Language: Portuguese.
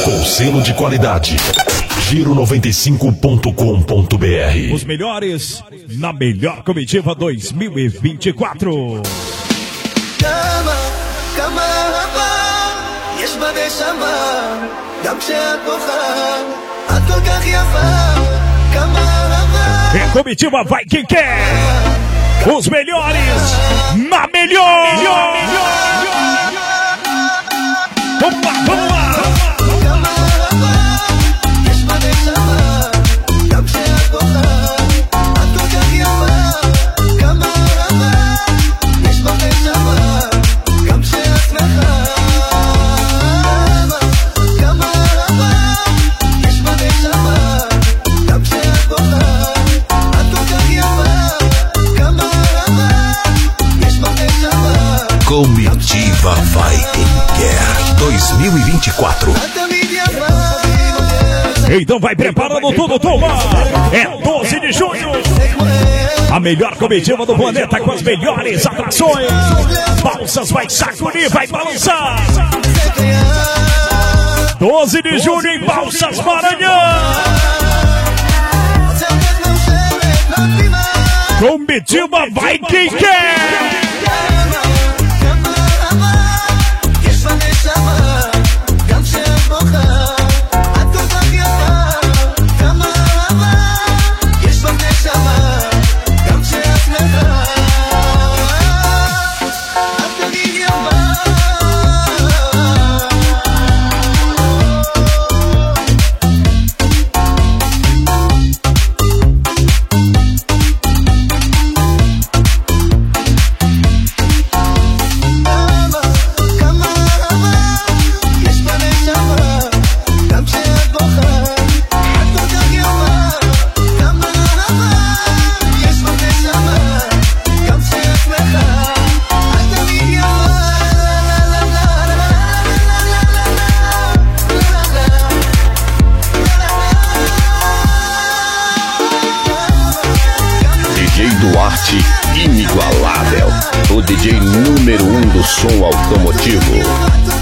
com selo de qualidade. Giro95.com.br. Os melhores na melhor comitiva 2024. É comitiva vai quem quer. Os melhores na melhor. Vamos lá, vamos lá. Comitiva vai quem quer 2024. Então vai preparando tudo, turma. É 12 de junho. A melhor comitiva do planeta com as melhores atrações. Balsas vai sacudir, vai balançar. 12 de junho em Balsas, Maranhão. Comitiva vai quem quer. Inigualável, o DJ número 1 do som automotivo.